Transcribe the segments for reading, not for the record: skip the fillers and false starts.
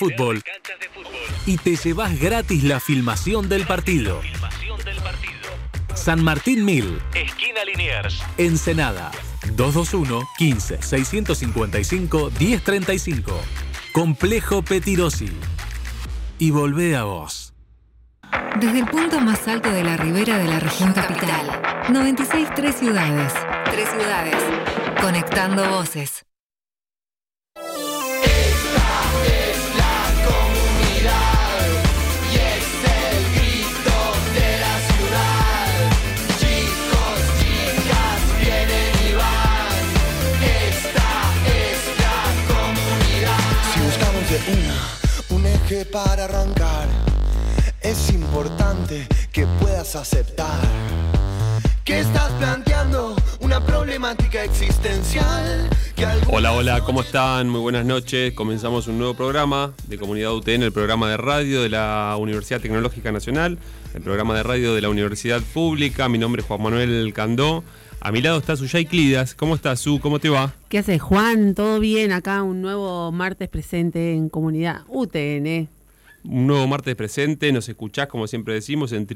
fútbol y te llevas gratis la filmación del partido. San Martín 1000, esquina Liniers, Ensenada, 221 15 655 1035. Complejo Petirosi. Y volvé a vos. Desde el punto más alto de la ribera de la región capital, 96.3 ciudades. 3 ciudades. Conectando voces. Un eje para arrancar. Es importante que puedas aceptar que estás planteando una problemática existencial. Hola, ¿cómo están? Muy buenas noches. Comenzamos un nuevo programa de Comunidad UTN, el programa de radio de la Universidad Tecnológica Nacional, el programa de radio de la Universidad Pública. Mi nombre es Juan Manuel Candó. A mi lado está Suyay Clidas. ¿Cómo estás, Su? ¿Cómo te va? ¿Qué haces, Juan? ¿Todo bien? Acá un nuevo martes presente en Comunidad UTN. Un nuevo martes presente. Nos escuchás, como siempre decimos, en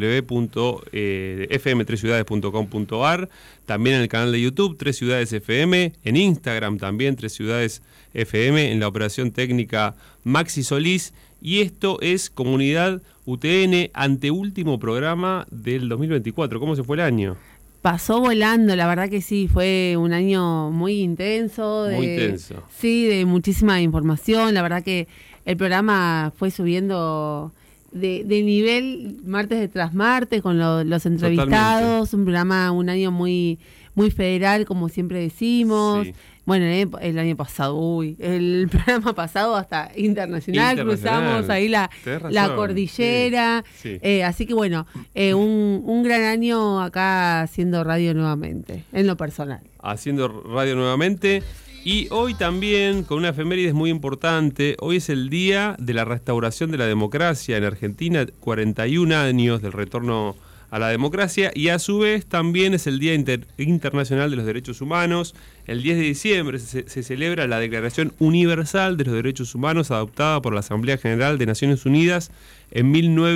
www.fm3ciudades.com.ar. También en el canal de YouTube, 3 Ciudades FM. En Instagram también, 3 Ciudades FM. En la operación técnica, Maxi Solís. Y esto es Comunidad UTN, anteúltimo programa del 2024. ¿Cómo se fue el año? Pasó volando, la verdad que sí, fue un año muy intenso. Muy intenso. Sí, de muchísima información. La verdad que el programa fue subiendo de nivel martes tras martes con los entrevistados. Totalmente. Un programa, un año muy, muy federal, como siempre decimos. Sí. Bueno, el año pasado, el programa pasado hasta internacional cruzamos ahí la cordillera. Sí. Así que bueno, un gran año acá haciendo radio nuevamente, en lo personal. Haciendo radio nuevamente. Y hoy también, con una efemérides muy importante, hoy es el Día de la Restauración de la Democracia en Argentina, 41 años del retorno a la democracia, y a su vez también es el Día Internacional de los Derechos Humanos. El 10 de diciembre se celebra la Declaración Universal de los Derechos Humanos, adoptada por la Asamblea General de Naciones Unidas en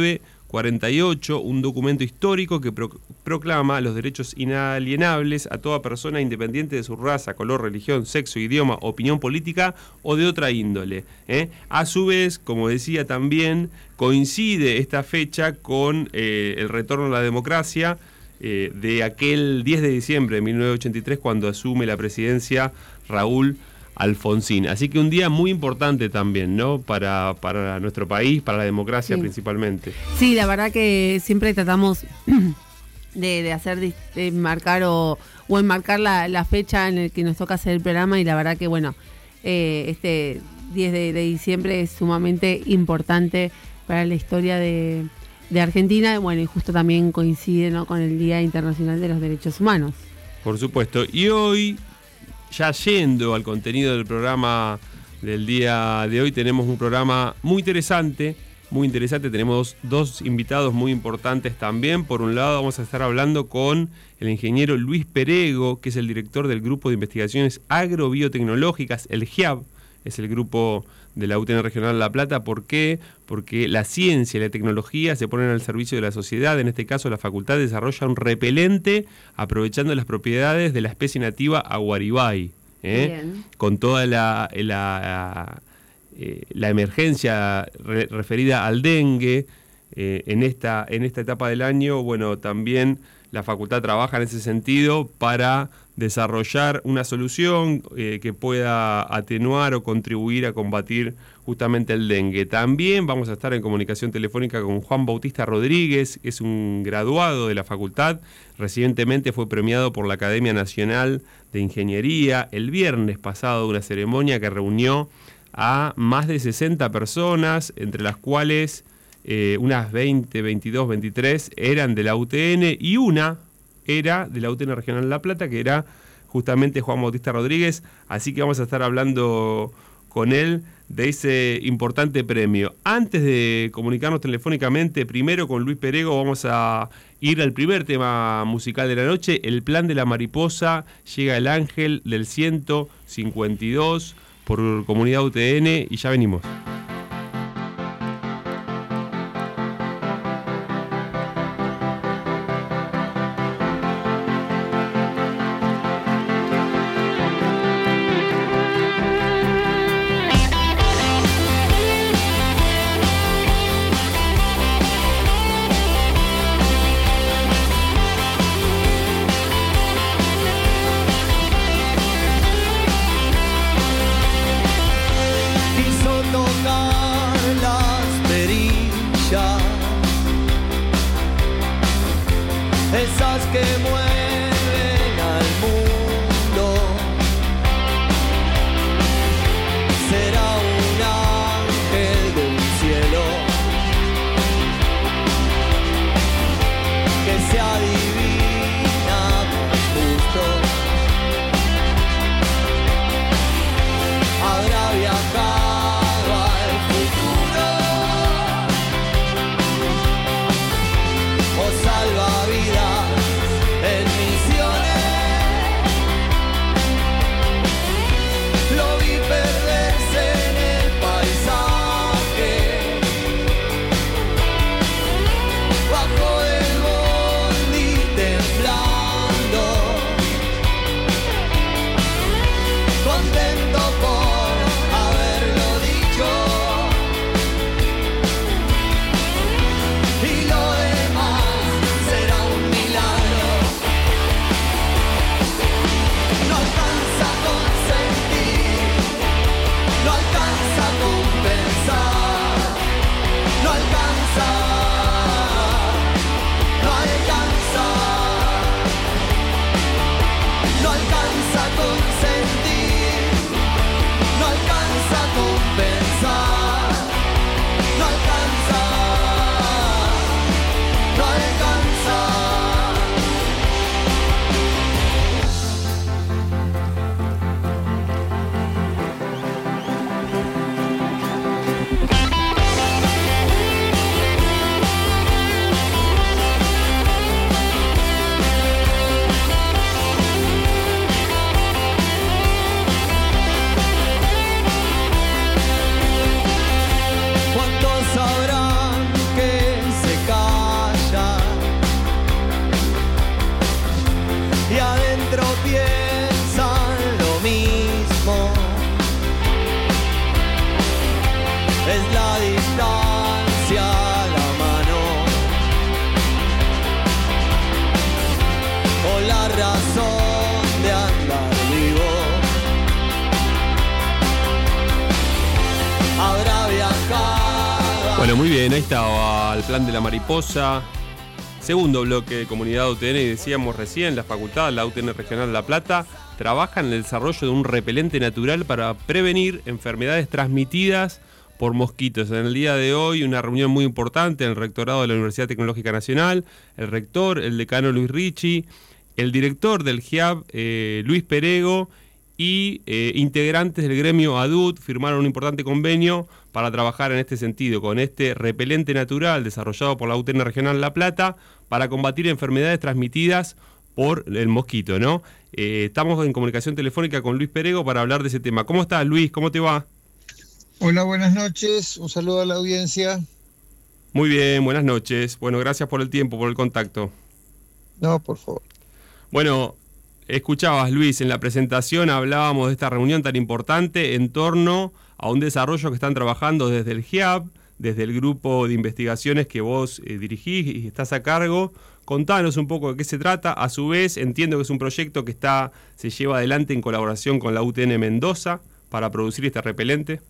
1948, un documento histórico que proclama los derechos inalienables a toda persona independiente de su raza, color, religión, sexo, idioma, opinión política o de otra índole. A su vez, como decía también, coincide esta fecha con el retorno a la democracia de aquel 10 de diciembre de 1983, cuando asume la presidencia Raúl Alfonsín. Así que un día muy importante también, ¿no? Para nuestro país, para la democracia, sí, principalmente. Sí, la verdad que siempre tratamos de hacer, de marcar o enmarcar la fecha en la que nos toca hacer el programa, y la verdad que bueno, este 10 de diciembre es sumamente importante para la historia de Argentina. Bueno, y justo también coincide, ¿no?, con el Día Internacional de los Derechos Humanos. Por supuesto. Y hoy, ya yendo al contenido del programa del día de hoy, tenemos un programa muy interesante. Tenemos dos invitados muy importantes también. Por un lado, vamos a estar hablando con el ingeniero Luis Perego, que es el director del Grupo de Investigaciones Agrobiotecnológicas, el GIAB, es el grupo de la UTN Regional La Plata. ¿Por qué? Porque la ciencia y la tecnología se ponen al servicio de la sociedad. En este caso, la facultad desarrolla un repelente aprovechando las propiedades de la especie nativa aguaribay, con toda la emergencia referida al dengue en esta etapa del año. Bueno, también la facultad trabaja en ese sentido para desarrollar una solución que pueda atenuar o contribuir a combatir justamente el dengue. También vamos a estar en comunicación telefónica con Juan Bautista Rodríguez, que es un graduado de la facultad. Recientemente fue premiado por la Academia Nacional de Ingeniería. El viernes pasado, una ceremonia que reunió a más de 60 personas, entre las cuales unas 20, 22, 23 eran de la UTN y una era de la UTN Regional La Plata, que era justamente Juan Bautista Rodríguez. Así que vamos a estar hablando con él de ese importante premio. Antes de comunicarnos telefónicamente, primero con Luis Perego, vamos a ir al primer tema musical de la noche, El Plan de la Mariposa, Llega el Ángel, del 152, por Comunidad UTN, y ya venimos. tocar las perillas, esas que mueven al mundo. Será un ángel del cielo que se adivina más justo. Habrá viajado al futuro o salvavidas en misiones. Lo vi perderse en el paisaje, bajo del bondi temblando, contento por haberlo dicho, y lo demás será un milagro. No alcanza con sentir, no alcanza con pensar, no alcanza, no alcanza, no alcanza con sentir, no alcanza con pensar, no alcanza, no alcanza. ¿Cuántos sabrán que se calla y adentro piensan lo mismo? Es la distancia a la mano o la razón de andar vivo. Habrá viajado. Bueno, muy bien, ahí estaba el plan de la mariposa. Segundo bloque de Comunidad UTN, y decíamos recién, la facultad, la UTN Regional La Plata, trabaja en el desarrollo de un repelente natural para prevenir enfermedades transmitidas por mosquitos. En el día de hoy, una reunión muy importante en el rectorado de la Universidad Tecnológica Nacional, el rector, el decano Luis Ricci, el director del GIAB, Luis Perego, y integrantes del gremio ADUT firmaron un importante convenio para trabajar en este sentido, con este repelente natural desarrollado por la UTN Regional La Plata para combatir enfermedades transmitidas por el mosquito, ¿no? Estamos en comunicación telefónica con Luis Perego para hablar de ese tema. ¿Cómo estás, Luis? ¿Cómo te va? Hola, buenas noches. Un saludo a la audiencia. Muy bien, buenas noches. Bueno, gracias por el tiempo, por el contacto. No, por favor. Bueno, escuchabas, Luis, en la presentación hablábamos de esta reunión tan importante en torno a un desarrollo que están trabajando desde el GIAB, desde el grupo de investigaciones que vos dirigís y estás a cargo. Contanos un poco de qué se trata. A su vez, entiendo que es un proyecto que se lleva adelante en colaboración con la UTN Mendoza para producir este repelente.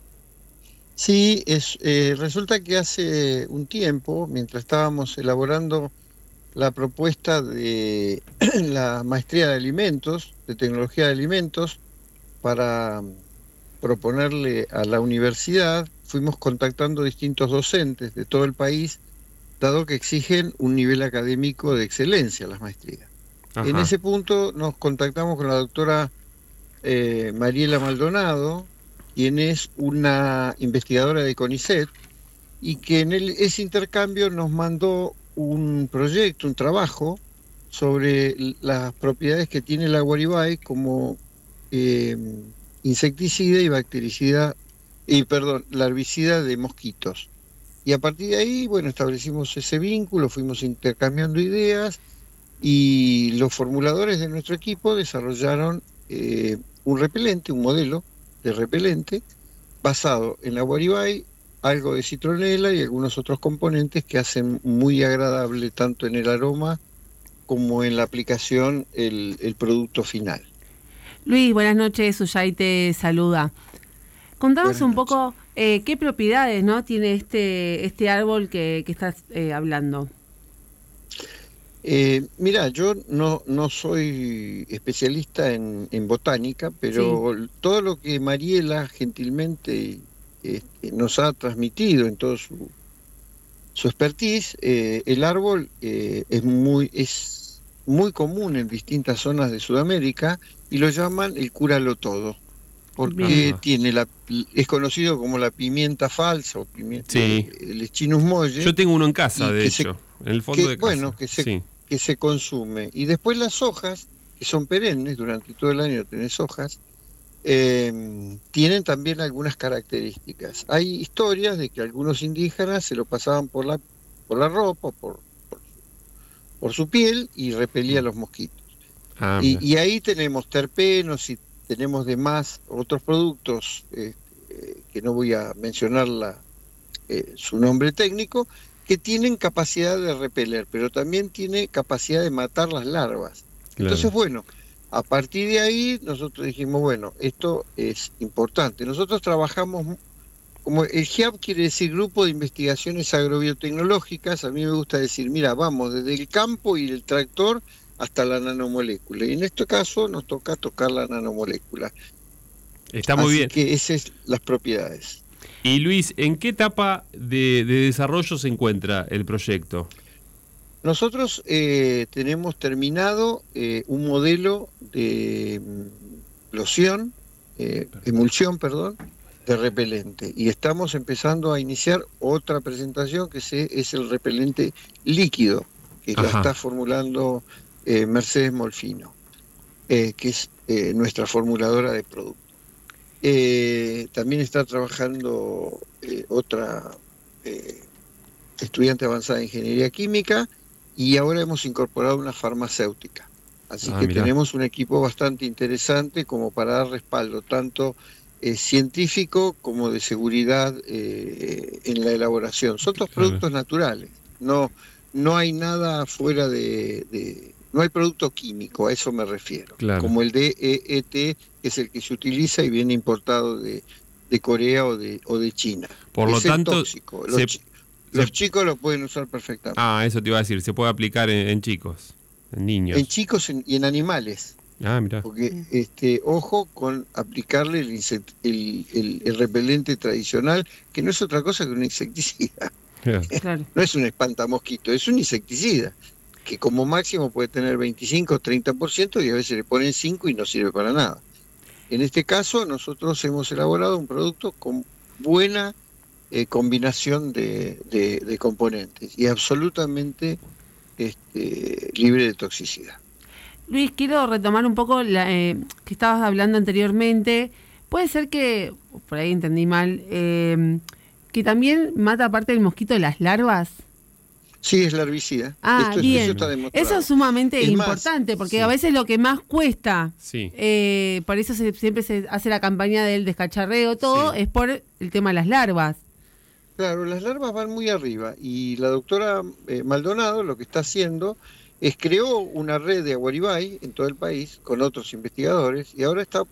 Sí, resulta que hace un tiempo, mientras estábamos elaborando la propuesta de la maestría de alimentos, de tecnología de alimentos, para proponerle a la universidad, fuimos contactando distintos docentes de todo el país, dado que exigen un nivel académico de excelencia las maestrías. Ajá. En ese punto nos contactamos con la doctora Mariela Maldonado, quien es una investigadora de CONICET, y que en ese intercambio nos mandó un proyecto, un trabajo sobre las propiedades que tiene la Guaribay como insecticida y bactericida, larvicida de mosquitos. Y a partir de ahí, bueno, establecimos ese vínculo, fuimos intercambiando ideas y los formuladores de nuestro equipo desarrollaron un repelente, un modelo de repelente basado en la Guaribay, algo de citronela y algunos otros componentes que hacen muy agradable tanto en el aroma como en la aplicación el producto final. Luis, buenas noches, Suyay te saluda. Contanos un poco ¿Qué propiedades, no, tiene este árbol que estás hablando? Mira, yo no soy especialista en botánica, pero todo lo que Mariela gentilmente nos ha transmitido en todo su expertise, el árbol es muy común en distintas zonas de Sudamérica y lo llaman el cúralo todo, porque es conocido como la pimienta falsa o el Echinus molle. Yo tengo uno en casa, de hecho, en el fondo de casa. Bueno, que se consume. Y después las hojas, que son perennes, durante todo el año tenés hojas, tienen también algunas características. Hay historias de que algunos indígenas se lo pasaban por la ropa, por su piel, y repelía los mosquitos. Y ahí tenemos terpenos y tenemos demás otros productos que no voy a mencionar su nombre técnico, que tienen capacidad de repeler, pero también tiene capacidad de matar las larvas. Claro. Entonces, bueno, a partir de ahí nosotros dijimos, bueno, esto es importante. Nosotros trabajamos, como el GIAB quiere decir Grupo de Investigaciones Agrobiotecnológicas, a mí me gusta decir, mira, vamos desde el campo y el tractor hasta la nanomolécula. Y en este caso nos toca tocar la nanomolécula. Está muy bien. Así que esas son las propiedades. Y Luis, ¿en qué etapa de desarrollo se encuentra el proyecto? Nosotros tenemos terminado un modelo de emulsión, de repelente. Y estamos empezando a iniciar otra presentación que es el repelente líquido, que la está formulando Mercedes Molfino, que es nuestra formuladora de productos. También está trabajando otra estudiante avanzada de Ingeniería Química, y ahora hemos incorporado una farmacéutica. Así que mirá, tenemos un equipo bastante interesante como para dar respaldo tanto científico como de seguridad en la elaboración. Son todos productos naturales, no hay nada fuera no hay producto químico, a eso me refiero. Como el DEET, que es el que se utiliza y viene importado de Corea o de China. Por lo tanto, tóxico. Los chicos lo pueden usar perfectamente. Eso te iba a decir, se puede aplicar en chicos, en niños. En chicos y en animales. Mirá. Porque, ojo con aplicarle el repelente tradicional, que no es otra cosa que un insecticida. Claro. No es un espantamosquito, es un insecticida, que como máximo puede tener 25 o 30% y a veces le ponen 5 y no sirve para nada. En este caso, nosotros hemos elaborado un producto con buena combinación de componentes y absolutamente libre de toxicidad. Luis, quiero retomar un poco que estabas hablando anteriormente. Puede ser que, por ahí entendí mal, que también mata aparte del mosquito las larvas. Sí, es larvicida. Bien. Eso está demostrado. Eso es sumamente importante, porque a veces lo que más cuesta, por eso siempre se hace la campaña del descacharreo, todo, es por el tema de las larvas. Claro, las larvas van muy arriba y la doctora Maldonado lo que está haciendo es creó una red de Aguaribay en todo el país con otros investigadores y ahora está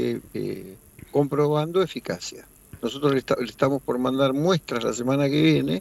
comprobando eficacia. Nosotros le estamos por mandar muestras la semana que viene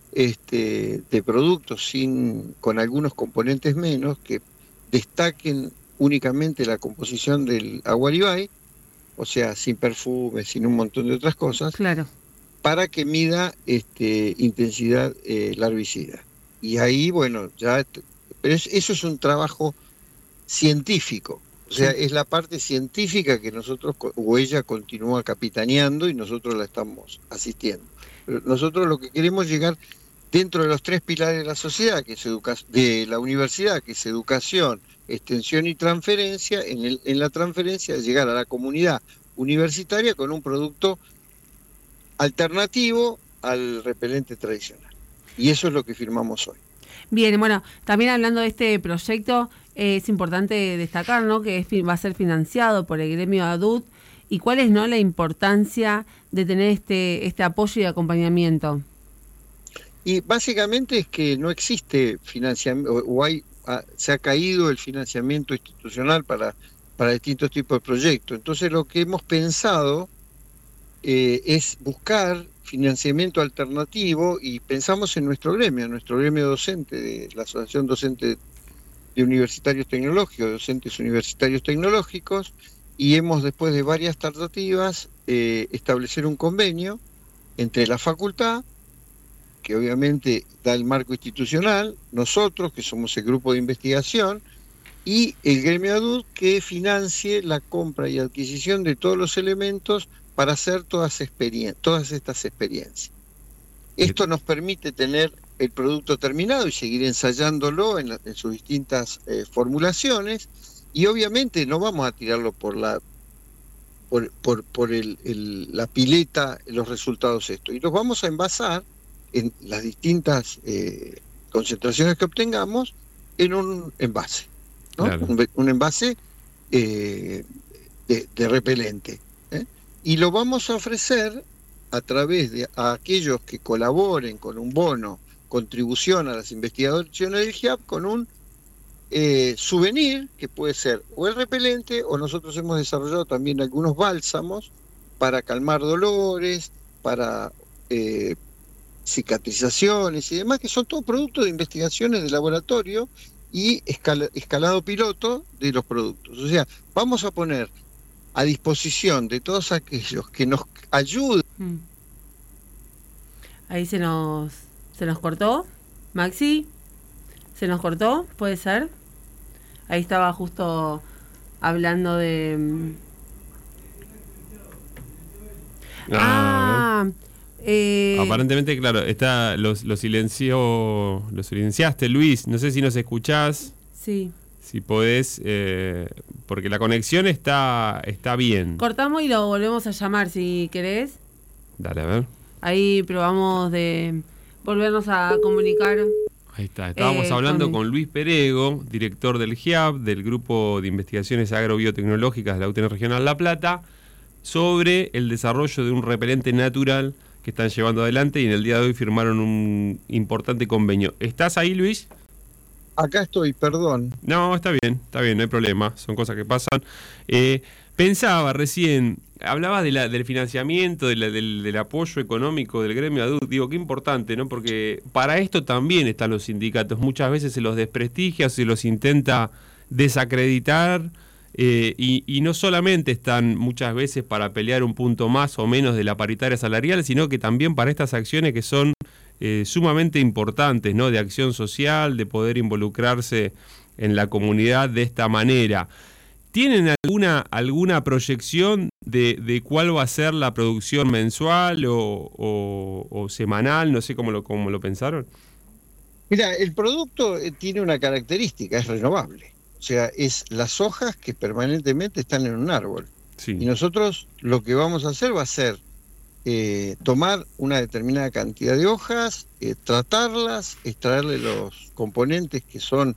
de productos con algunos componentes menos que destaquen únicamente la composición del Aguaribay, o sea, sin perfume, sin un montón de otras cosas. Claro. Para que mida intensidad larvicida. Y ahí, bueno, pero eso es un trabajo científico, o sea, es la parte científica que nosotros, o ella continúa capitaneando y nosotros la estamos asistiendo. Pero nosotros lo que queremos llegar dentro de los 3 pilares de la sociedad, que es de la universidad, que es educación, extensión y transferencia, en la transferencia llegar a la comunidad universitaria con un producto alternativo al repelente tradicional. Y eso es lo que firmamos hoy. Bien, bueno, también hablando de este proyecto, es importante destacar, ¿no?, que va a ser financiado por el gremio ADUT, y cuál es, ¿no?, la importancia de tener este apoyo y acompañamiento. Y básicamente es que no existe financiamiento, se ha caído el financiamiento institucional para distintos tipos de proyectos. Entonces lo que hemos pensado es buscar financiamiento alternativo, y pensamos en nuestro gremio docente de la Asociación Docente de Universitarios Tecnológicos, Docentes Universitarios Tecnológicos, y hemos, después de varias tratativas, establecer un convenio entre la facultad, que obviamente da el marco institucional, nosotros, que somos el grupo de investigación, y el gremio ADUD, que financie la compra y adquisición de todos los elementos para hacer todas estas experiencias. Esto nos permite tener el producto terminado y seguir ensayándolo en sus distintas formulaciones, y obviamente no vamos a tirarlo por la pileta los resultados y los vamos a envasar en las distintas concentraciones que obtengamos en un envase, ¿no? Claro. Un envase de repelente, y lo vamos a ofrecer a través de aquellos que colaboren con un bono contribución a las investigaciones del GIAP, con un souvenir, que puede ser o el repelente, o nosotros hemos desarrollado también algunos bálsamos para calmar dolores, para cicatrizaciones y demás, que son todos productos de investigaciones de laboratorio y escalado piloto de los productos. O sea, vamos a poner a disposición de todos aquellos que nos ayuden. Ahí se nos cortó, Maxi, se nos cortó, puede ser. Ahí estaba justo hablando de... Aparentemente, claro, está lo silenciaste, Luis. No sé si nos escuchás. Sí. Si podés, porque la conexión está bien. Cortamos y lo volvemos a llamar si querés. Dale, a ver. Ahí probamos de volvernos a comunicar. Ahí está, estábamos hablando con Luis Perego, director del GIAP, del Grupo de Investigaciones Agrobiotecnológicas de la UTN Regional La Plata, sobre el desarrollo de un repelente natural que están llevando adelante, y en el día de hoy firmaron un importante convenio. ¿Estás ahí, Luis? Acá estoy, perdón. No, está bien, no hay problema, son cosas que pasan. Pensaba recién, hablabas del financiamiento, del apoyo económico del gremio ADUD. Digo, qué importante, ¿no? Porque para esto también están los sindicatos. Muchas veces se los desprestigia, se los intenta desacreditar, y no solamente están muchas veces para pelear un punto más o menos de la paritaria salarial, sino que también para estas acciones que son sumamente importantes, ¿no? De acción social, de poder involucrarse en la comunidad de esta manera. ¿Tienen alguna proyección de cuál va a ser la producción mensual o semanal? No sé cómo lo pensaron. Mira, el producto tiene una característica, es renovable. O sea, es las hojas que permanentemente están en un árbol. Sí. Y nosotros lo que vamos a hacer va a ser tomar una determinada cantidad de hojas, tratarlas, extraerle los componentes que son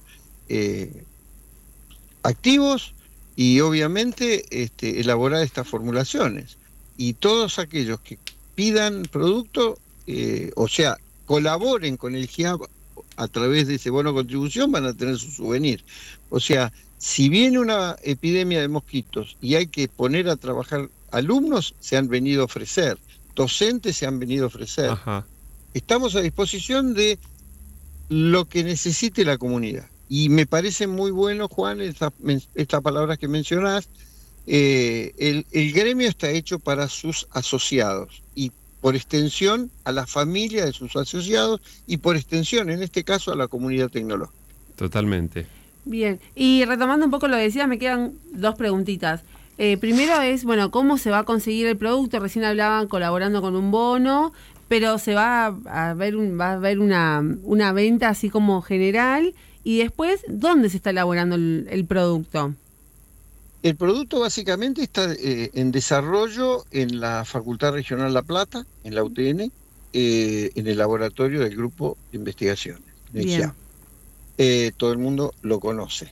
activos, y obviamente elaborar estas formulaciones. Y todos aquellos que pidan producto, o sea, colaboren con el GIAP a través de ese bono contribución, van a tener su souvenir. O sea, si viene una epidemia de mosquitos y hay que poner a trabajar alumnos, se han venido a ofrecer, docentes se han venido a ofrecer. Ajá. Estamos a disposición de lo que necesite la comunidad. Y me parece muy bueno, Juan, estas palabras que mencionás. El gremio está hecho para sus asociados, y por extensión a la familia de sus asociados, y por extensión, en este caso, a la comunidad tecnológica. Totalmente. Bien, y retomando un poco lo que decías, me quedan dos preguntitas. Primero es, bueno, ¿cómo se va a conseguir el producto? Recién hablaban colaborando con un bono, pero se va a ver una venta así como general. Y después, ¿dónde se está elaborando el producto? El producto básicamente está en desarrollo en la Facultad Regional La Plata, en la UTN, en el laboratorio del Grupo de Investigaciones, del GIAP. Todo el mundo lo conoce.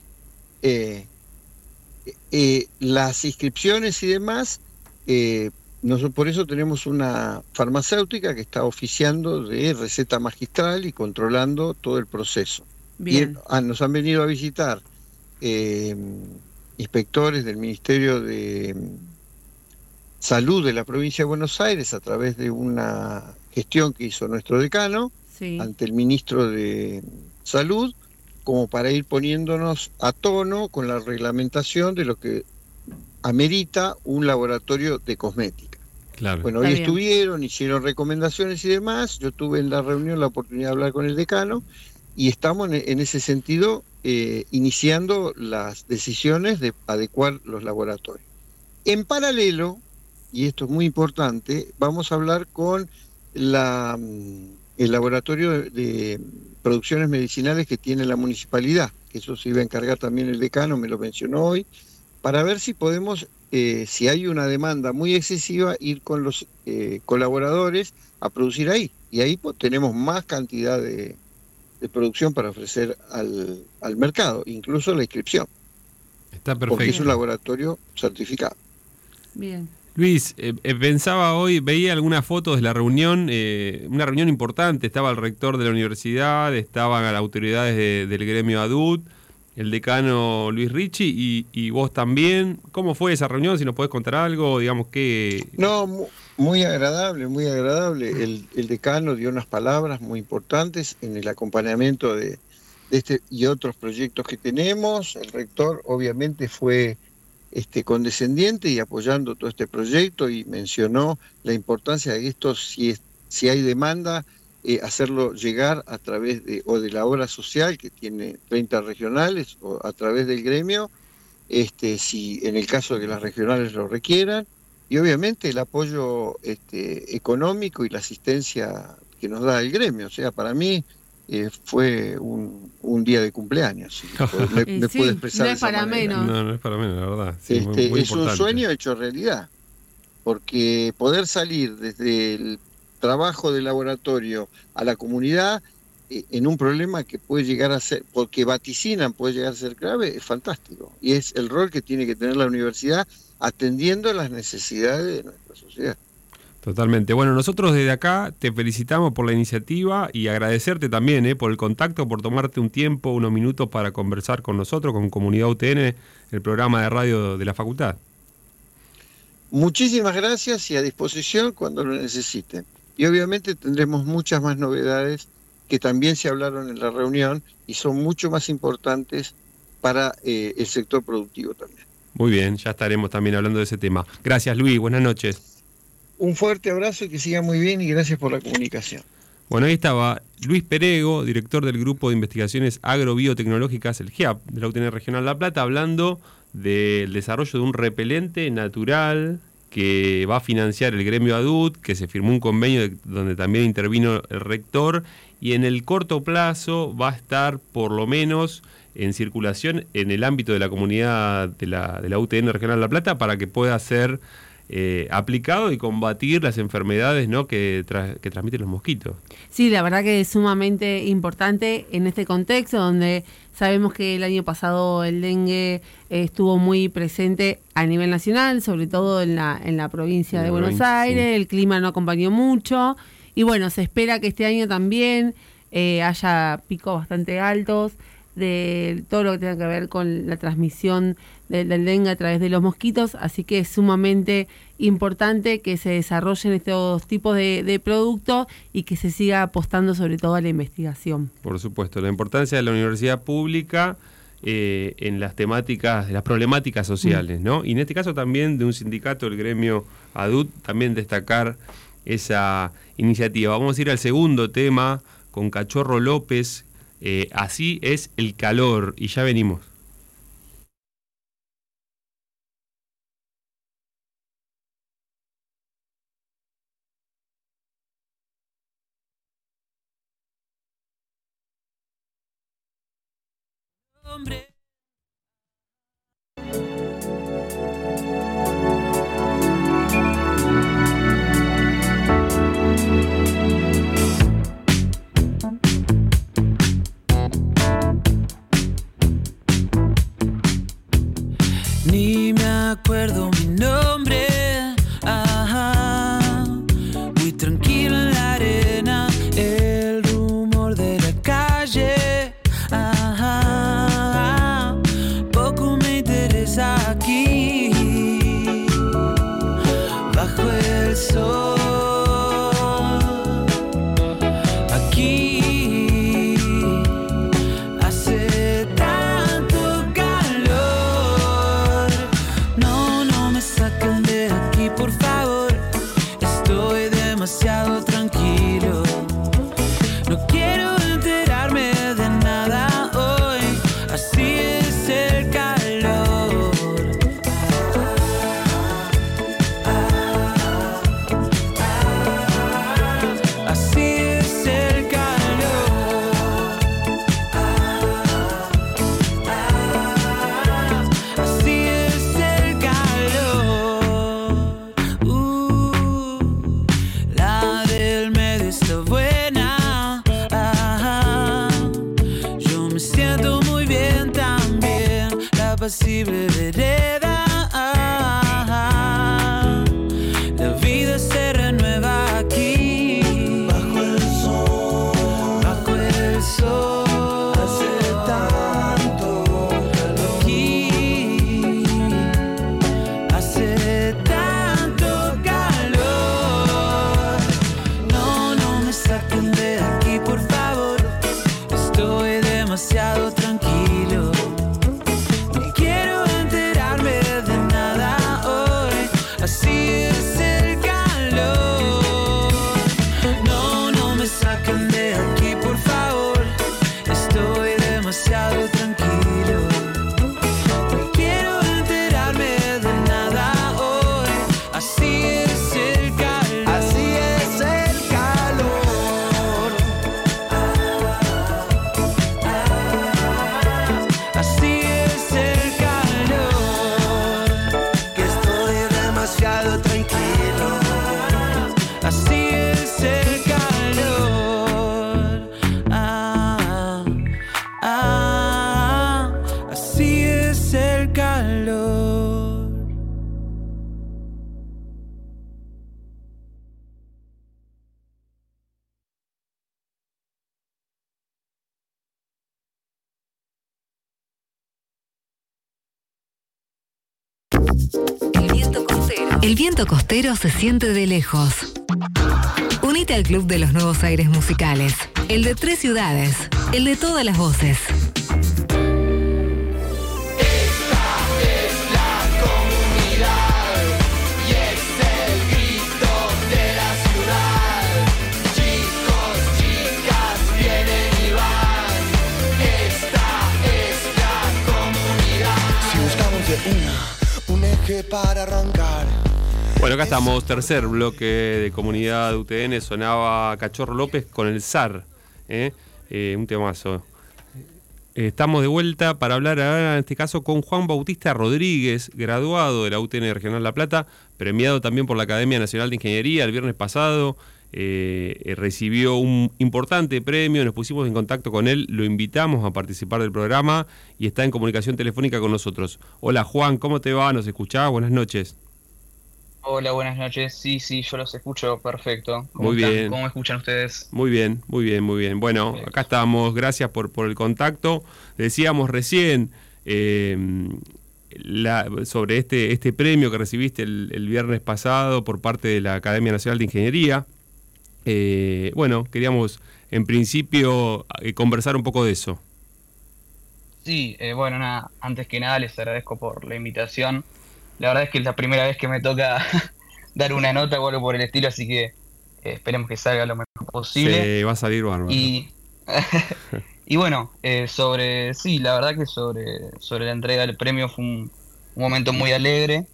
Las inscripciones y demás, nosotros por eso tenemos una farmacéutica que está oficiando de receta magistral y controlando todo el proceso. Bien. Y nos han venido a visitar inspectores del Ministerio de Salud de la provincia de Buenos Aires a través de una gestión que hizo nuestro decano ante el ministro de Salud, como para ir poniéndonos a tono con la reglamentación de lo que amerita un laboratorio de cosmética. Claro. Bueno, hoy estuvieron, hicieron recomendaciones y demás. Yo tuve en la reunión la oportunidad de hablar con el decano y estamos en ese sentido iniciando las decisiones de adecuar los laboratorios. En paralelo, y esto es muy importante, vamos a hablar con el laboratorio de producciones medicinales que tiene la municipalidad, que eso se iba a encargar también el decano, me lo mencionó hoy, para ver si podemos, si hay una demanda muy excesiva, ir con los colaboradores a producir ahí. Y ahí tenemos más cantidad de producción para ofrecer al mercado, incluso la inscripción. Está perfecto. Porque es un laboratorio certificado. Bien. Luis, pensaba hoy, veía algunas fotos de la reunión, una reunión importante, estaba el rector de la universidad, estaban las autoridades del gremio ADUT, el decano Luis Ricci y vos también. ¿Cómo fue esa reunión? Si nos podés contar algo, digamos que... No, muy agradable, muy agradable. El decano dio unas palabras muy importantes en el acompañamiento de este y otros proyectos que tenemos. El rector obviamente fue condescendiente y apoyando todo este proyecto y mencionó la importancia de que esto, si hay demanda, hacerlo llegar a través de la obra social que tiene 30 regionales o a través del gremio, si en el caso de que las regionales lo requieran, y obviamente el apoyo económico y la asistencia que nos da el gremio. O sea, para mí fue un día de cumpleaños. Me puedo expresar no es para menos. No es para menos, la verdad. Sí, muy es un sueño hecho realidad, porque poder salir desde el trabajo de laboratorio a la comunidad en un problema que puede llegar a ser, porque vaticinan puede llegar a ser grave, es fantástico. Y es el rol que tiene que tener la universidad atendiendo las necesidades de nuestra sociedad. Totalmente. Bueno, nosotros desde acá te felicitamos por la iniciativa y agradecerte también por el contacto, por tomarte un tiempo, unos minutos para conversar con nosotros, con Comunidad UTN, el programa de radio de la facultad. Muchísimas gracias y a disposición cuando lo necesiten. Y obviamente tendremos muchas más novedades que también se hablaron en la reunión y son mucho más importantes para el sector productivo también. Muy bien, ya estaremos también hablando de ese tema. Gracias, Luis, buenas noches. Un fuerte abrazo y que siga muy bien y gracias por la comunicación. Bueno, ahí estaba Luis Perego, director del Grupo de Investigaciones Agrobiotecnológicas, el GIAP, de la UTN Regional La Plata, hablando del desarrollo de un repelente natural que va a financiar el gremio ADUT, que se firmó un convenio donde también intervino el rector, y en el corto plazo va a estar por lo menos en circulación en el ámbito de la comunidad de la UTN Regional La Plata para que pueda ser aplicado y combatir las enfermedades, ¿no?, que transmiten los mosquitos. Sí, la verdad que es sumamente importante en este contexto donde sabemos que el año pasado el dengue estuvo muy presente a nivel nacional, sobre todo en la provincia de Buenos Aires, sí. El clima no acompañó mucho y bueno, se espera que este año también haya picos bastante altos de todo lo que tenga que ver con la transmisión del dengue a través de los mosquitos, así que es sumamente importante que se desarrollen estos tipos de productos y que se siga apostando sobre todo a la investigación. Por supuesto, la importancia de la universidad pública en las temáticas, de las problemáticas sociales, ¿no? Y en este caso también de un sindicato, el gremio ADUT, también destacar esa iniciativa. Vamos a ir al segundo tema con Cachorro López. Así es el calor, y ya venimos. Hombre. Ni me acuerdo mi nombre, ajá. Muy tranquilo en la arena, el rumor de la calle, ajá. Poco me interesa aquí. apacible vereda. La vida se renueva aquí, bajo el sol, bajo el sol. Hace tanto calor aquí, hace tanto calor. No, no me saquen de aquí, por favor. Estoy demasiado tranquilo. No quiero enterarme de nada hoy. Así es el calor. No, no me saquen de aquí, por favor. Estoy demasiado tranquilo. No quiero enterarme de nada hoy. Así es el calor. Así es el calor. Así es el calor. Que estoy demasiado tranquilo. Así es el calor. Así es el calor. El viento costero. El viento costero se siente de lejos. Unite al club de los nuevos aires musicales. El de 3 ciudades. El de todas las voces. Si buscamos de un eje para arrancar. Bueno, acá estamos, tercer bloque de Comunidad UTN. Sonaba Cachorro López con el zar, un temazo. Estamos de vuelta para hablar ahora, en este caso, con Juan Bautista Rodríguez, graduado de la UTN Regional La Plata, premiado también por la Academia Nacional de Ingeniería el viernes pasado. Recibió un importante premio, nos pusimos en contacto con él, lo invitamos a participar del programa y está en comunicación telefónica con nosotros. Hola Juan, ¿cómo te va? ¿Nos escuchás? Buenas noches. Hola, buenas noches. Sí, yo los escucho perfecto. Muy bien. ¿Cómo me escuchan ustedes? Muy bien. Bueno, acá estamos, gracias por el contacto. Decíamos recién sobre este premio que recibiste el viernes pasado por parte de la Academia Nacional de Ingeniería. Bueno, queríamos en principio conversar un poco de eso. Sí, bueno, nada, antes que nada les agradezco por la invitación. La verdad es que es la primera vez que me toca dar una nota o algo por el estilo, así que esperemos que salga lo mejor posible. Sí, va a salir bárbaro. Y bueno, la verdad que sobre la entrega del premio fue un momento muy alegre.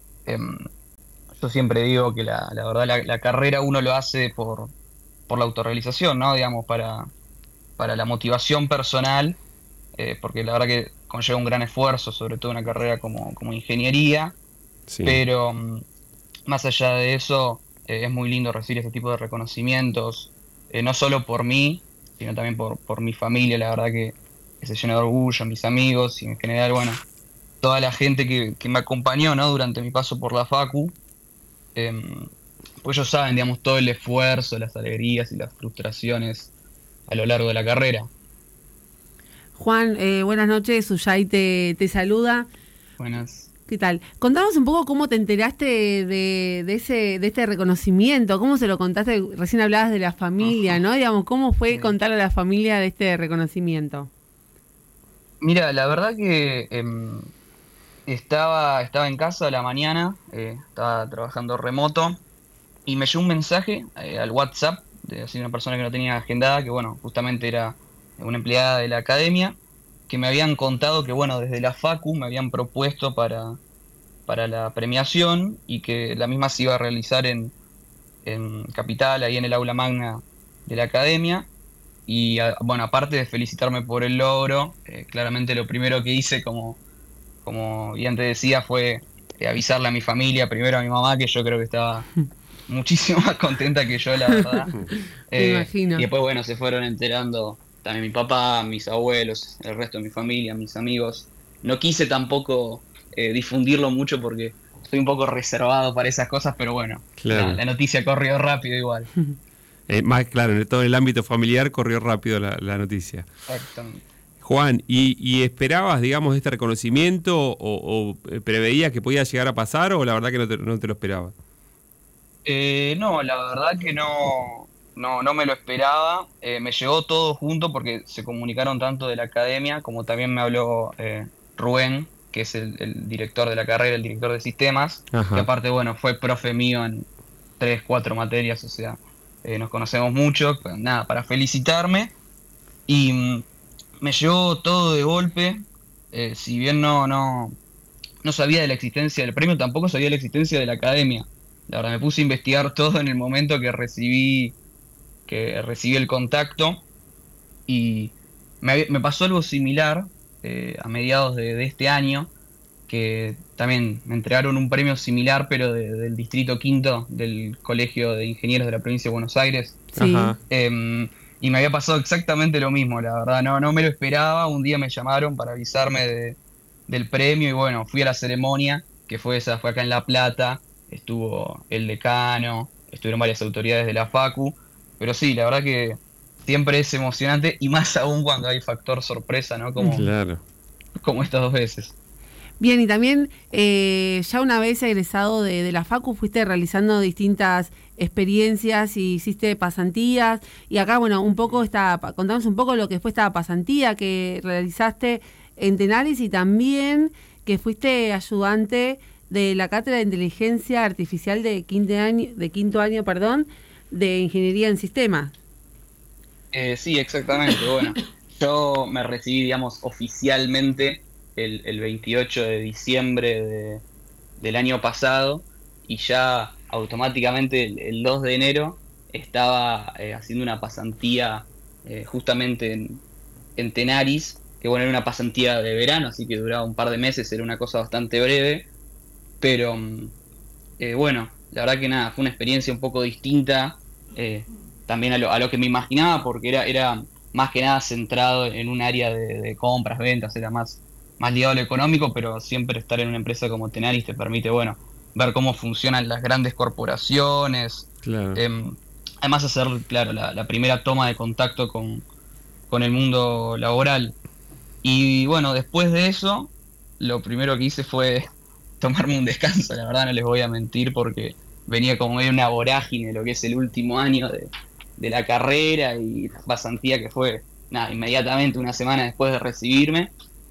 Yo siempre digo que la verdad la carrera uno lo hace por la autorrealización, ¿no? Digamos, para la motivación personal, porque la verdad que conlleva un gran esfuerzo, sobre todo una carrera como ingeniería, sí. Pero más allá de eso, es muy lindo recibir este tipo de reconocimientos, no solo por mí, sino también por mi familia. La verdad que se llena de orgullo, mis amigos y en general, bueno, toda la gente que me acompañó, ¿no? Durante mi paso por la Facu. Pues ellos saben, digamos, todo el esfuerzo, las alegrías y las frustraciones a lo largo de la carrera. Juan, buenas noches, Suyay te saluda. Buenas. ¿Qué tal? Contanos un poco cómo te enteraste de este reconocimiento, cómo se lo contaste, recién hablabas de la familia, ¿no? Digamos, ¿cómo fue contarle a la familia de este reconocimiento? Mira, la verdad que estaba en casa a la mañana, estaba trabajando remoto y me llegó un mensaje al WhatsApp de una persona que no tenía agendada, que bueno, justamente era una empleada de la academia, que me habían contado que bueno, desde la Facu me habían propuesto para la premiación y que la misma se iba a realizar en Capital, ahí en el aula magna de la academia. Y bueno, aparte de felicitarme por el logro, claramente lo primero que hice, como bien te decía, fue avisarle a mi familia, primero a mi mamá, que yo creo que estaba muchísimo más contenta que yo, la verdad. Me imagino. Y después, bueno, se fueron enterando también mi papá, mis abuelos, el resto de mi familia, mis amigos. no quise tampoco difundirlo mucho porque soy un poco reservado para esas cosas, pero bueno, claro. la noticia corrió rápido igual. Más claro, en todo el ámbito familiar corrió rápido la noticia. Exactamente. Juan, ¿y esperabas, digamos, este reconocimiento o preveías que podía llegar a pasar o la verdad que no te lo esperabas? No, la verdad que no me lo esperaba. Me llegó todo junto porque se comunicaron tanto de la academia como también me habló Rubén, que es el director de la carrera, el director de sistemas, Ajá. que aparte, bueno, fue profe mío en 3, 4 materias, o sea, nos conocemos mucho, pues, nada, para felicitarme. Y me llegó todo de golpe, si bien no sabía de la existencia del premio, tampoco sabía de la existencia de la academia. La verdad, me puse a investigar todo en el momento que recibí el contacto y me pasó algo similar a mediados de este año, que también me entregaron un premio similar, pero del Distrito Quinto del Colegio de Ingenieros de la Provincia de Buenos Aires. Sí. Ajá. Y me había pasado exactamente lo mismo, la verdad, no me lo esperaba. Un día me llamaron para avisarme del premio y bueno, fui a la ceremonia, que fue acá en La Plata, estuvo el decano, estuvieron varias autoridades de la Facu, pero sí, la verdad que siempre es emocionante y más aún cuando hay factor sorpresa, ¿no? Claro. Como estas 2 veces. Bien, y también ya una vez egresado de la Facu fuiste realizando distintas experiencias y hiciste pasantías, y acá, bueno, contanos un poco lo que fue esta pasantía que realizaste en Tenaris y también que fuiste ayudante de la Cátedra de Inteligencia Artificial de quinto año, de Ingeniería en Sistemas. Sí, exactamente, bueno, yo me recibí, digamos, oficialmente el 28 de diciembre del año pasado y ya automáticamente el 2 de enero estaba haciendo una pasantía justamente en Tenaris, que bueno, era una pasantía de verano, así que duraba un par de meses, era una cosa bastante breve, pero bueno, la verdad que nada, fue una experiencia un poco distinta también a lo que me imaginaba, porque era más que nada centrado en un área de compras, ventas, era más ligado a lo económico, pero siempre estar en una empresa como Tenaris te permite, bueno, ver cómo funcionan las grandes corporaciones. Claro. Además hacer, claro, la primera toma de contacto con el mundo laboral. Y bueno, después de eso, lo primero que hice fue tomarme un descanso, la verdad no les voy a mentir, porque venía como medio una vorágine lo que es el último año de la carrera y la pasantía que fue, nada, inmediatamente una semana después de recibirme.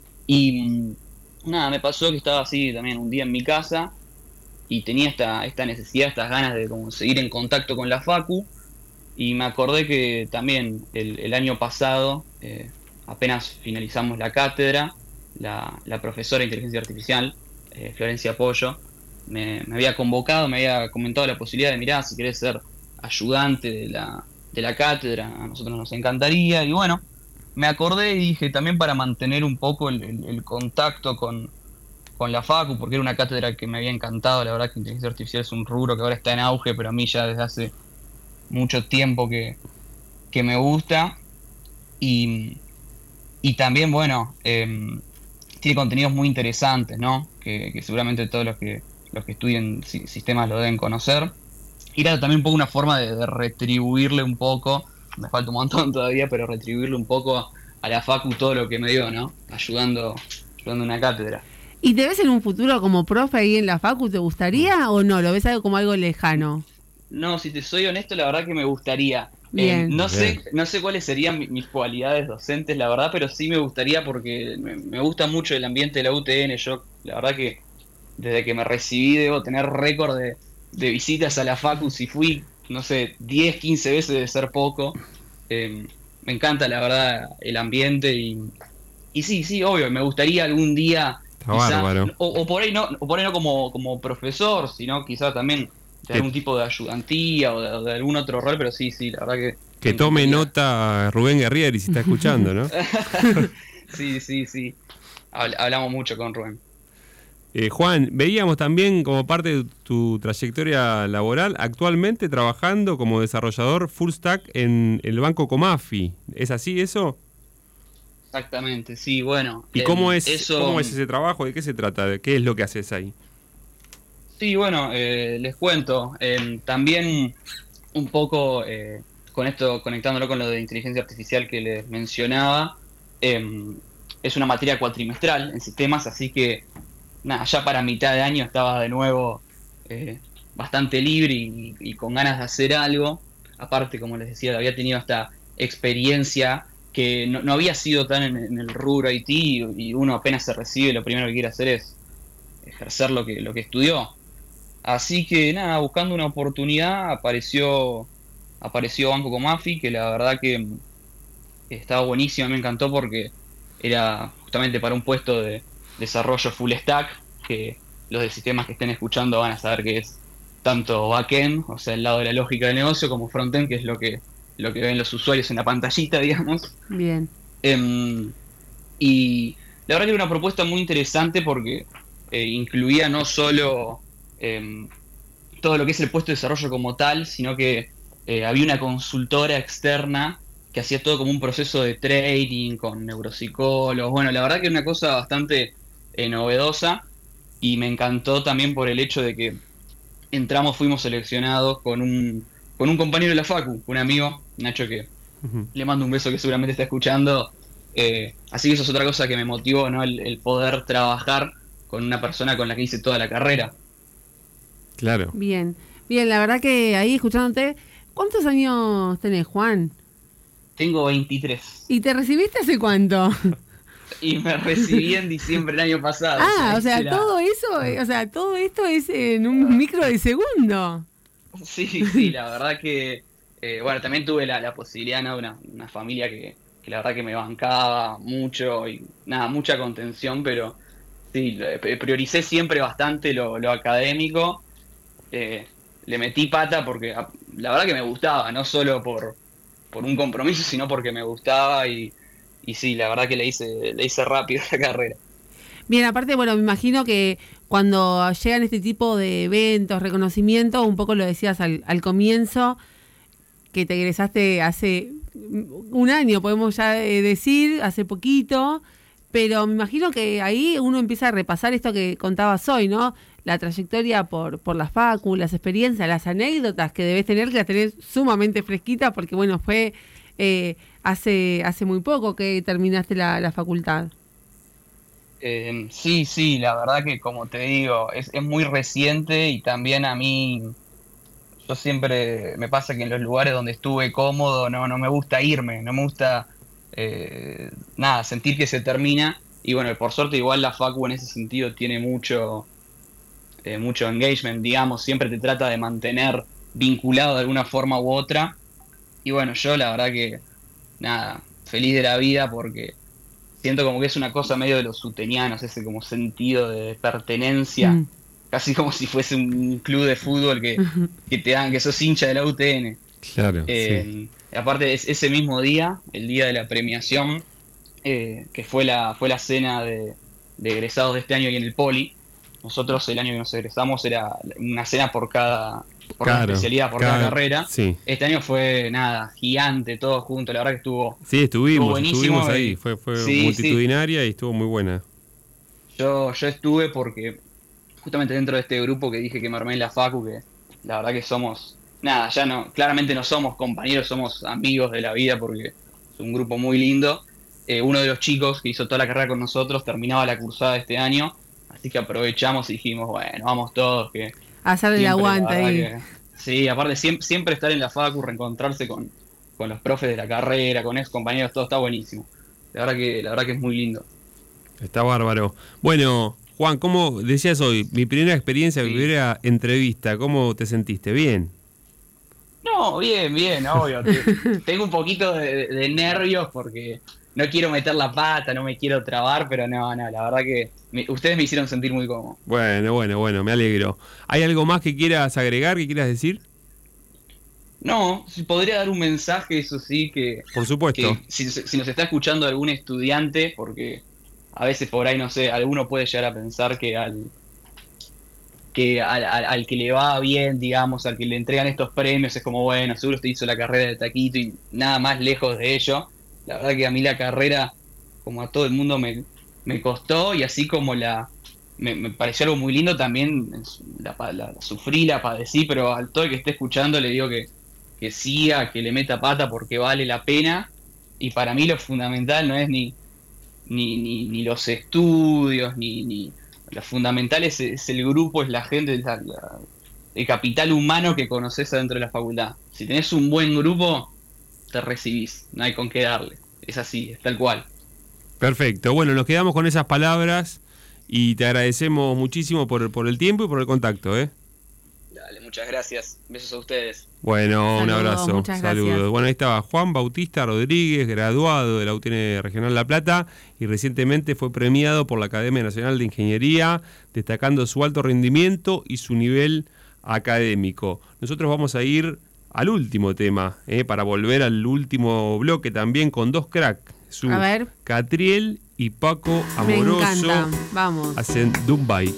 Y nada, me pasó que estaba así también un día en mi casa y tenía esta necesidad, estas ganas de como seguir en contacto con la Facu, y me acordé que también el año pasado, apenas finalizamos la cátedra, la profesora de inteligencia artificial, Florencia Pollo, me había convocado, me había comentado la posibilidad de, mirá, si querés ser ayudante de la cátedra, a nosotros nos encantaría. Y bueno, me acordé y dije, también para mantener un poco el contacto con la Facu, porque era una cátedra que me había encantado. La verdad que inteligencia artificial es un rubro que ahora está en auge, pero a mí ya desde hace mucho tiempo que me gusta. Y también, bueno, tiene contenidos muy interesantes, ¿no? Que seguramente todos los que estudien sistemas lo deben conocer. Y era también un poco una forma de retribuirle un poco, me falta un montón todavía, pero retribuirle un poco a la Facu todo lo que me dio, ¿no? Ayudando una cátedra. ¿Y te ves en un futuro como profe ahí en la Facu? ¿Te gustaría o no? ¿Lo ves como algo lejano? No, si te soy honesto, la verdad que me gustaría. Bien. No sé cuáles serían mis cualidades docentes, la verdad, pero sí me gustaría porque me gusta mucho el ambiente de la UTN. Yo, la verdad que desde que me recibí debo tener récord de visitas a la Facu. Si fui, no sé, 10, 15 veces debe ser poco. Me encanta, la verdad, el ambiente y sí, obvio, me gustaría algún día quizá, o por ahí no como profesor, sino quizás también de algún tipo de ayudantía o de algún otro rol, pero sí, la verdad que tome nota Rubén Guerrieri si está escuchando, ¿no? Sí. Hablamos mucho con Rubén. Juan, veíamos también como parte de tu trayectoria laboral, actualmente trabajando como desarrollador full stack en el banco Comafi. ¿Es así eso? Exactamente, sí, bueno. ¿Y cómo es ese trabajo? ¿De qué se trata? ¿Qué es lo que haces ahí? Sí, bueno, les cuento. También un poco con esto, conectándolo con lo de inteligencia artificial que les mencionaba, es una materia cuatrimestral en sistemas, así que nada, ya para mitad de año estaba de nuevo bastante libre y con ganas de hacer algo. Aparte, como les decía, había tenido esta experiencia que no había sido tan en el rubro IT y uno apenas se recibe, lo primero que quiere hacer es ejercer lo que estudió. Así que nada, buscando una oportunidad apareció Banco Comafi, que la verdad que estaba buenísimo, me encantó porque era justamente para un puesto de desarrollo full stack, que los de sistemas que estén escuchando van a saber que es tanto backend, o sea, el lado de la lógica del negocio, como frontend, que es lo que ven los usuarios en la pantallita, digamos. Bien. Y la verdad que era una propuesta muy interesante porque incluía no solo todo lo que es el puesto de desarrollo como tal, sino que había una consultora externa que hacía todo como un proceso de trading con neuropsicólogos. Bueno, la verdad que era una cosa bastante novedosa y me encantó también por el hecho de que fuimos seleccionados con un compañero de la facu, un amigo, Nacho, que le mando un beso, que seguramente está escuchando. Así que eso es otra cosa que me motivó, ¿no? El poder trabajar con una persona con la que hice toda la carrera. Claro. Bien, la verdad que ahí escuchándote, ¿cuántos años tenés, Juan? Tengo 23. ¿Y te recibiste hace cuánto? Y me recibí en diciembre del año pasado. O sea, todo esto es en un micro de segundo. Sí, la verdad que, bueno, también tuve la posibilidad, ¿no? de una familia que la verdad que me bancaba mucho y nada, mucha contención, pero sí, prioricé siempre bastante lo académico. Le metí pata porque la verdad que me gustaba, no solo por un compromiso, sino porque me gustaba y sí, la verdad que le hice rápido la carrera. Bien, aparte, bueno, me imagino que cuando llegan este tipo de eventos, reconocimientos, un poco lo decías al comienzo, que te egresaste hace un año, podemos ya decir, hace poquito, pero me imagino que ahí uno empieza a repasar esto que contabas hoy, ¿no? La trayectoria por la facu, las experiencias, las anécdotas que debes tener, que las tenés sumamente fresquitas, porque bueno, fue hace muy poco que terminaste la facultad. Sí, la verdad que como te digo, es muy reciente y también a mí, yo siempre me pasa que en los lugares donde estuve cómodo no me gusta irme, no me gusta sentir que se termina y bueno, por suerte igual la facu en ese sentido tiene mucho engagement, digamos, siempre te trata de mantener vinculado de alguna forma u otra y bueno, yo la verdad que feliz de la vida porque siento como que es una cosa medio de los sutenianos, ese como sentido de pertenencia, casi como si fuese un club de fútbol que te dan, que sos hincha de la UTN. Claro. Sí. Aparte ese mismo día, el día de la premiación, que fue la cena de egresados de este año y en el Poli. Nosotros el año que nos egresamos era una cena por cada especialidad, por cada carrera. Sí. Este año fue gigante, todos juntos, la verdad que estuvo. Sí, estuvimos ahí, fue multitudinaria y estuvo muy buena. Yo estuve porque justamente dentro de este grupo que dije que me armé en la facu, que la verdad que somos, claramente no somos compañeros, somos amigos de la vida porque es un grupo muy lindo. Uno de los chicos que hizo toda la carrera con nosotros terminaba la cursada este año, así que aprovechamos y dijimos, bueno, vamos todos, que hacer el aguante ahí. Sí, aparte siempre estar en la facu, reencontrarse con los profes de la carrera, con ex compañeros, todo está buenísimo. La verdad que es muy lindo. Está bárbaro. Bueno, Juan, ¿cómo decías hoy? Mi primera experiencia, mi primera entrevista, ¿cómo te sentiste? ¿Bien? No, bien, obvio. Tengo un poquito de nervios porque no quiero meter la pata, no me quiero trabar, pero no, la verdad que ustedes me hicieron sentir muy cómodo. Bueno, me alegro. ¿Hay algo más que quieras agregar, que quieras decir? No, si podría dar un mensaje, eso sí, que... Por supuesto. Que si nos está escuchando algún estudiante, porque a veces por ahí, no sé, alguno puede llegar a pensar que al que le va bien, digamos, al que le entregan estos premios, es como, bueno, seguro usted hizo la carrera de taquito y nada más lejos de ello. La verdad que a mí la carrera, como a todo el mundo me costó, y así como me pareció algo muy lindo también, la sufrí, la padecí, pero al todo el que esté escuchando le digo que siga, que le meta pata porque vale la pena. Y para mí lo fundamental no es ni los estudios, ni lo fundamental es el grupo, es la gente, el capital humano que conoces adentro de la facultad. Si tenés un buen grupo, te recibís, no hay con qué darle. Es así, es tal cual. Perfecto, bueno, nos quedamos con esas palabras y te agradecemos muchísimo por el tiempo y por el contacto, ¿eh? Dale, muchas gracias. Besos a ustedes. Bueno, Saludos, un abrazo. muchas Saludos. gracias. Bueno, ahí estaba Juan Bautista Rodríguez, graduado de la UTN Regional La Plata y recientemente fue premiado por la Academia Nacional de Ingeniería, destacando su alto rendimiento y su nivel académico. Nosotros vamos a ir al último tema, para volver al último bloque también con dos cracks. A ver. Catriel y Paco Amoroso. Me encanta. Vamos. Hacen Dumbai.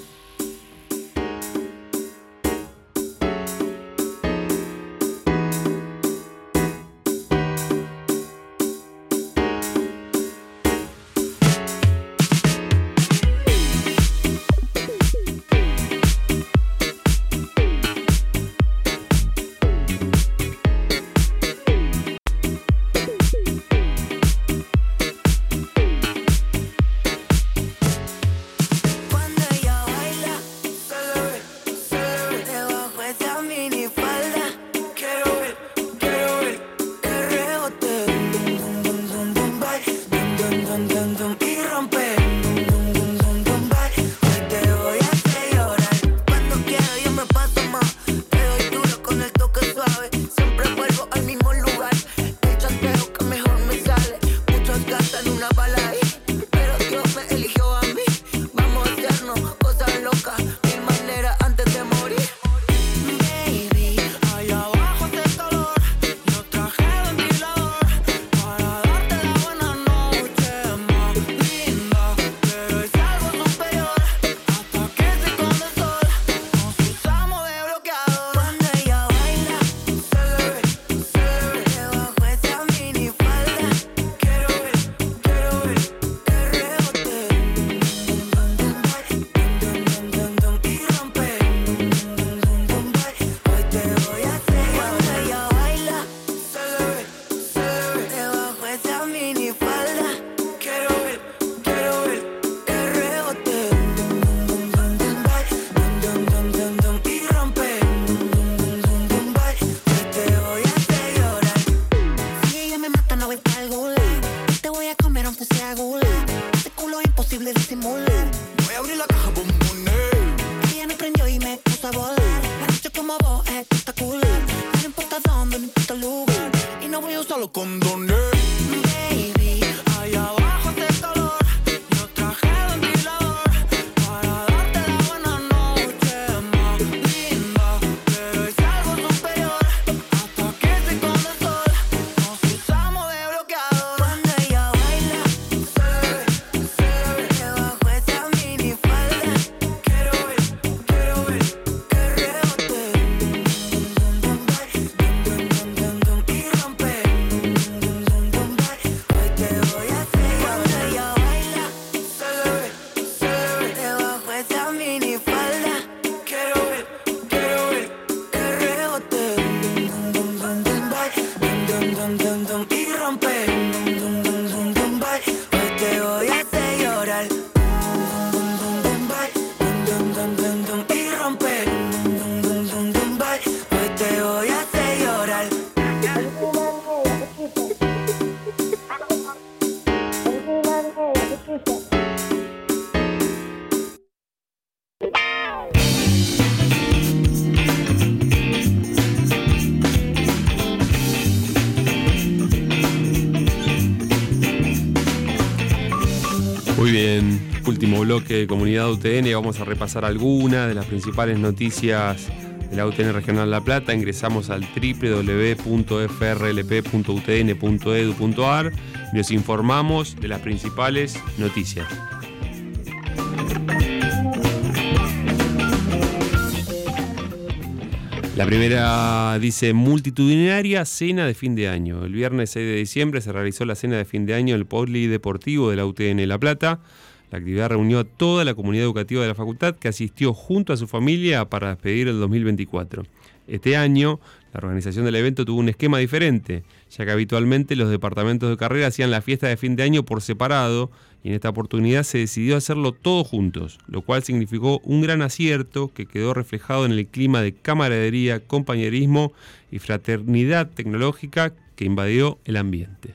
Muy bien, último bloque de Comunidad UTN. Vamos a repasar algunas de las principales noticias de la UTN Regional La Plata. Ingresamos al www.frlp.utn.edu.ar y nos informamos de las principales noticias. La primera dice: multitudinaria cena de fin de año. El viernes 6 de diciembre se realizó la cena de fin de año en el polideportivo de la UTN La Plata. La actividad reunió a toda la comunidad educativa de la facultad, que asistió junto a su familia para despedir el 2024. Este año, la organización del evento tuvo un esquema diferente, ya que habitualmente los departamentos de carrera hacían la fiesta de fin de año por separado, y en esta oportunidad se decidió hacerlo todos juntos, lo cual significó un gran acierto que quedó reflejado en el clima de camaradería, compañerismo y fraternidad tecnológica que invadió el ambiente.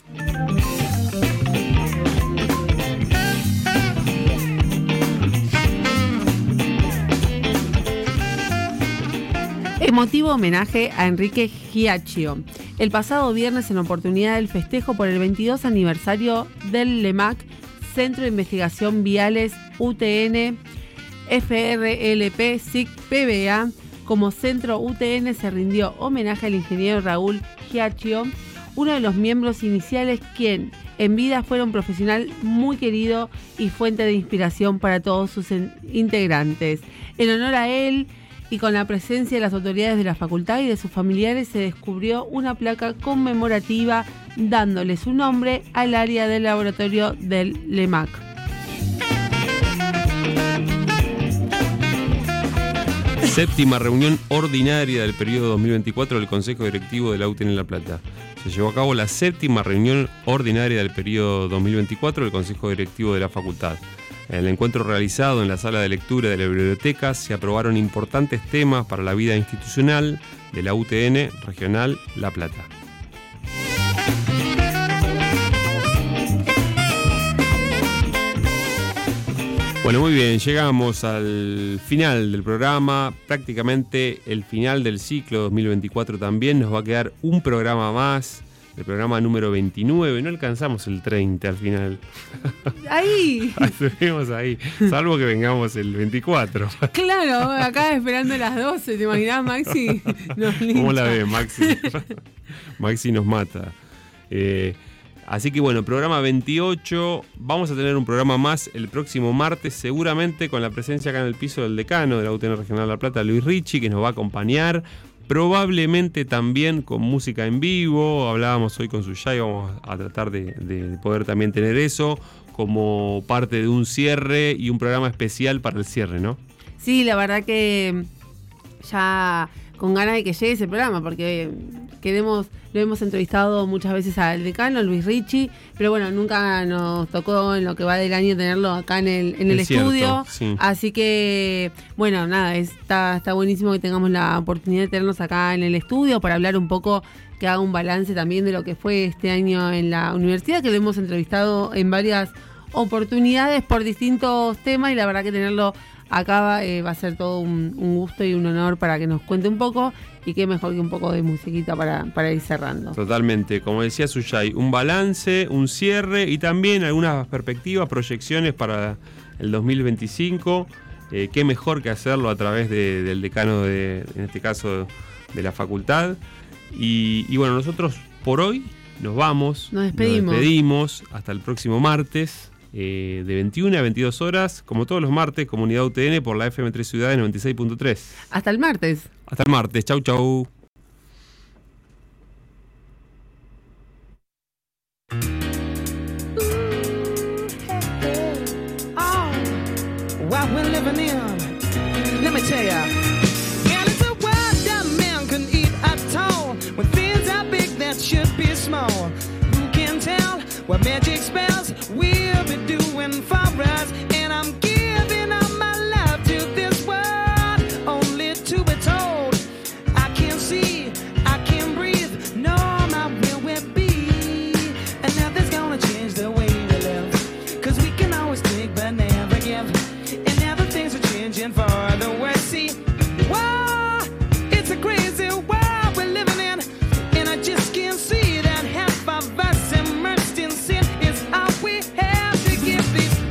Emotivo homenaje a Enrique Giacchio. El pasado viernes, en oportunidad del festejo por el 22 aniversario del LEMAC, Centro de Investigación Viales UTN, FRLP, SIC, PBA, como Centro UTN se rindió homenaje al ingeniero Raúl Giacchio, uno de los miembros iniciales, quien en vida fuera un profesional muy querido y fuente de inspiración para todos sus integrantes. En honor a él, y con la presencia de las autoridades de la facultad y de sus familiares, se descubrió una placa conmemorativa dándole su nombre al área del laboratorio del LEMAC. Séptima reunión ordinaria del periodo 2024 del Consejo Directivo de la UTN La Plata. Se llevó a cabo la séptima reunión ordinaria del periodo 2024 del Consejo Directivo de la facultad. En el encuentro realizado en la sala de lectura de la biblioteca se aprobaron importantes temas para la vida institucional de la UTN Regional La Plata. Bueno, muy bien, llegamos al final del programa, prácticamente el final del ciclo 2024 también. Nos va a quedar un programa más, el programa número 29, no alcanzamos el 30 al final. ¡Ahí! Estuvimos ahí, salvo que vengamos el 24. Claro, acá esperando las 12, ¿te imaginás, Maxi? ¿Cómo la ves, Maxi? Maxi nos mata. Así que bueno, programa 28, vamos a tener un programa más el próximo martes, seguramente con la presencia acá en el piso del decano de la UTN Regional La Plata, Luis Ricci, que nos va a acompañar. Probablemente también con música en vivo, hablábamos hoy con Suyay, vamos a tratar de poder también tener eso como parte de un cierre y un programa especial para el cierre, ¿no? Sí, la verdad que ya con ganas de que llegue ese programa, porque lo hemos entrevistado muchas veces al decano, Luis Ricci, pero bueno, nunca nos tocó en lo que va del año tenerlo acá en el estudio. Cierto, sí. Así que, bueno, nada, está buenísimo que tengamos la oportunidad de tenernos acá en el estudio para hablar un poco, que haga un balance también de lo que fue este año en la universidad, que lo hemos entrevistado en varias oportunidades por distintos temas, y la verdad que tenerlo acá va a ser todo un gusto y un honor para que nos cuente un poco, y qué mejor que un poco de musiquita para ir cerrando. Totalmente, como decía Suyay, un balance, un cierre y también algunas perspectivas, proyecciones para el 2025. Qué mejor que hacerlo a través del decano, en este caso de la facultad. Y bueno, nosotros por hoy nos vamos. Nos despedimos hasta el próximo martes. De 21 a 22 horas, como todos los martes, Comunidad UTN por la FM3 Ciudades 96.3. Hasta el martes. Hasta el martes. Chau, chau. What we're living in, let me tell ya. And it's a world that man can eat at all. When things are big that should be small. Who can tell what magic spells we'll be doing for us? And I'm giving all my love to this world, only to be told I can't see, I can't breathe, no, my will will be. And nothing's gonna change the way we live, 'cause we can always take but never give. And now the things are changing for